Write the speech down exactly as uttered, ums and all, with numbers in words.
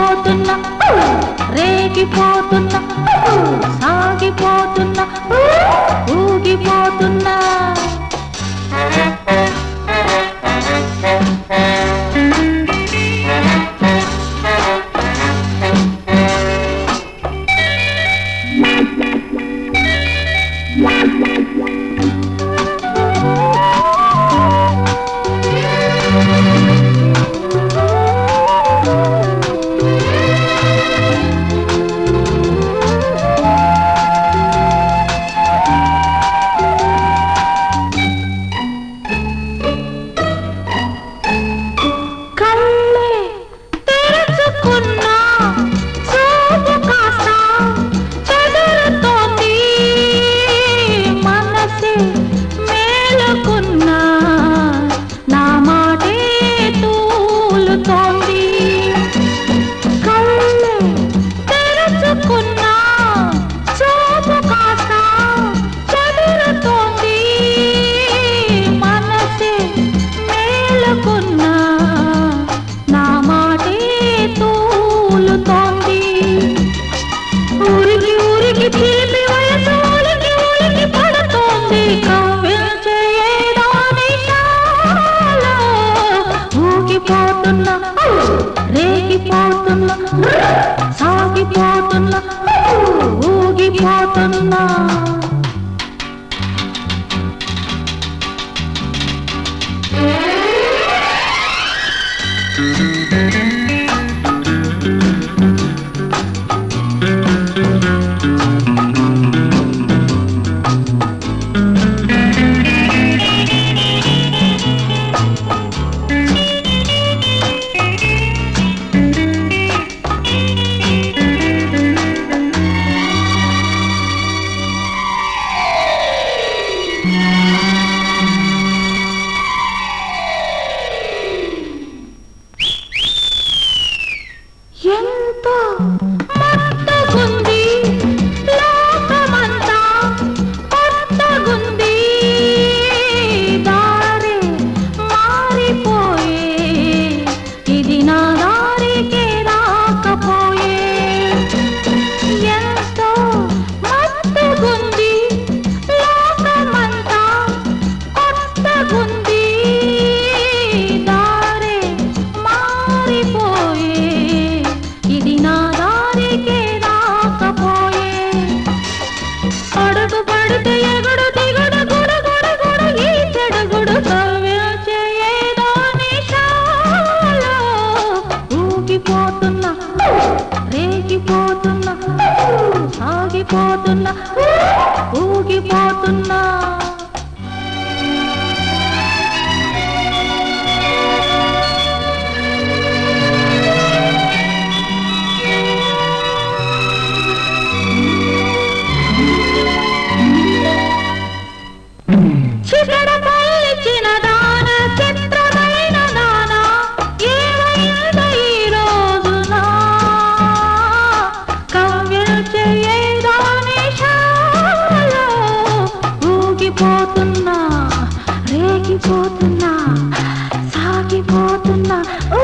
ఊగిపోతున్నా రేగిపోతున్నా సాగిపోతున్నా ఊగిపోతున్నా రేగిపోతున్నా సాగిపోతున్నా ఊగిపోతున్నా ఎంతో మత్తుగుంది లోకమంతా కొత్తగుంది దారి మారిపోయే ఇది నా దారికే రాకపోయే ఎంతో మత్తుగుంది లోకమంతా కొత్తగుంది దారి మారిపోయే ఇది నా దారికే రాకపోయే అడుగు పడితే ఎగుడు దిగుడు గుడు గుడు గుడు ఈ చెడుగుడు కవ్వించే ఏదో నిశాలో ఊగిపోతున్నా రేగిపోతున్నా సాగిపోతున్నా ఊగిపోతున్నా చిగడపల్లిచిన దాన చిత్రమైన దాన ఏమైంద ఈ రోజున కవ్వించే ఏదో నిశాలో ఊగిపోతున్నా రేగిపోతున్నా సాగిపోతున్నా